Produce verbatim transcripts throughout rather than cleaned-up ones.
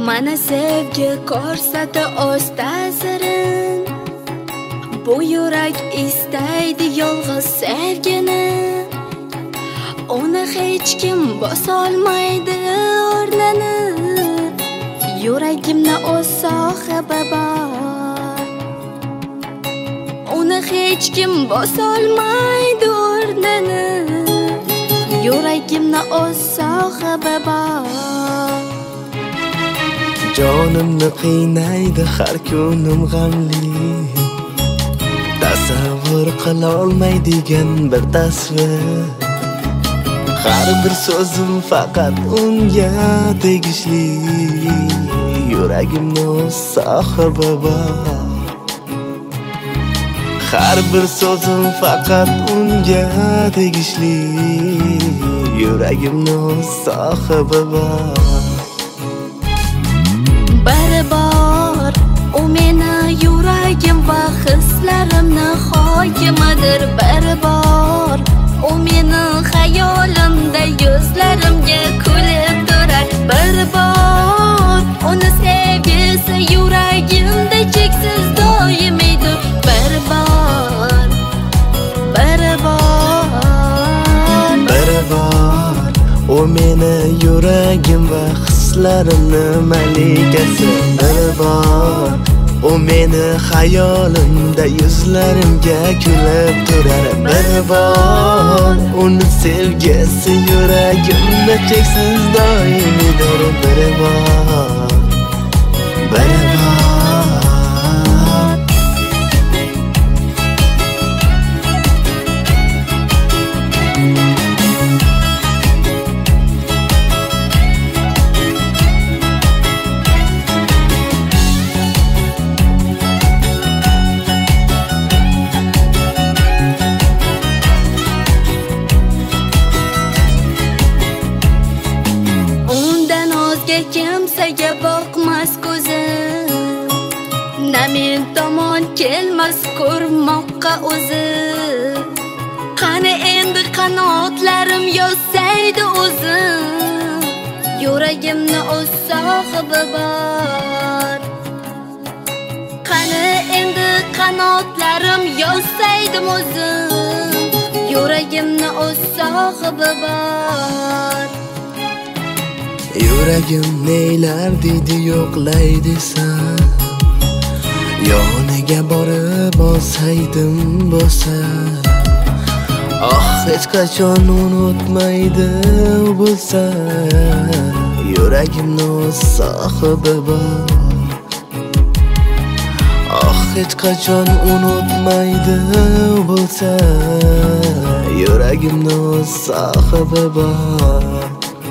Mana sevgi ko'rsata o'z ta'sirin. Bu yurak istaydi yolg'iz sevgini. Uni hech kim bosolmaydi o'rnini. Yuragimda o'z sohibi bor. Uni hech kim bosolmaydi o'rnini. Yuragimda o'z sohibi bor. Jonimni qiynaydi har kunim g'amli. Tasavvur qila olmaydigan bir tasvir. Har bir so'zim faqat unga tegishli. Yuragimni o'z sohibi bor. Har bir so'zim faqat unga tegishli. Yuragimni o'z sohibi bor. Bari bor, u meni yuragim va hislarimni hokimidir. Bari bor, u meni xayolimda yuzlarimga kulib turar. Bari bor, uni sevgisi yuragimda cheksiz doimiydir. Bari bor, bari bor, bari bor, u meni yuragim va hislarimni malikasi. Biri bor, u meni xayolimda yuzlarimga kulib turar. Biri bor, uni sevgisi yuragimda cheksiz doimiydir. Biri bor, biri bor. Kimsaga boqmas ko'zim, na men tomon kelmas ko'rmoqqa o'zi. Qani endi qanotlarim yossaydi o'zim. Yuragimni o'z sohibi bor. Qani endi qanotlarim yossaydi o'zim. Yuragimni o'z sohibi bor. Yuragim neylar deydi yo'qlay desam, yoniga borib olsaydim bo'lsa. Oh, hech qachon unutmaydi bo'lsa. Yuragimni o'z sohibi bor. Oh, hech qachon unutmaydi bo'lsa. Yuragimni o'z sohibi bor.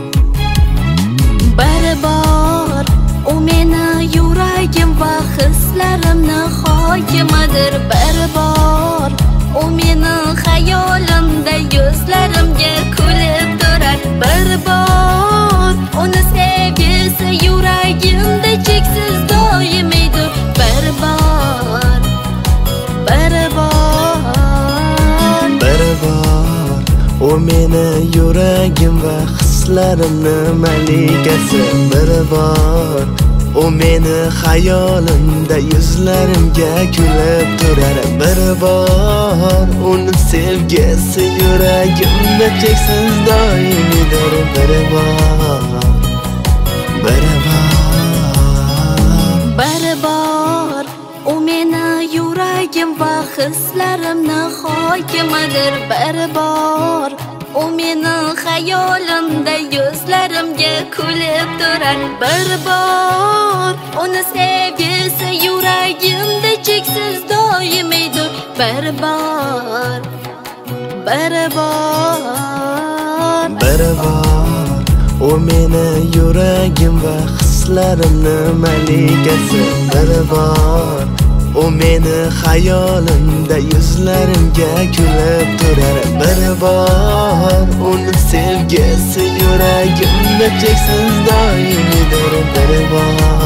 Bari bor, u meni yuragim va hislarimni hokimidir. Bari bor, u meni xayolimda yuzlarimga kulib turar. Bari bor, uni sevgisi yuragimda cheksiz doimiydir. Bari bor, bari bor, bari bor, u meni yuragim va hislarimni malikasi. Biri bor, u meni xayolimda yuzlarimga kulib turar. Biri bor, uni sevgisi yuragimda cheksiz doimiydir. Biri bor, biri bor, bari bor, u meni yuragim va hislarimni hokimidir. Bari bor, u meni xayolimda yuzlarimga kulib turar. Biri bor, uni sevgisi yuragimda cheksiz doimiydir. Biri bor, biri bor, biri bor, u meni yuragim va hislarimni malikasi. Biri bor, u meni xayolimda yuzlarimga kulib turar. Biri bor, uni sevgisi yuragimda cheksiz doimiydir. Biri bor.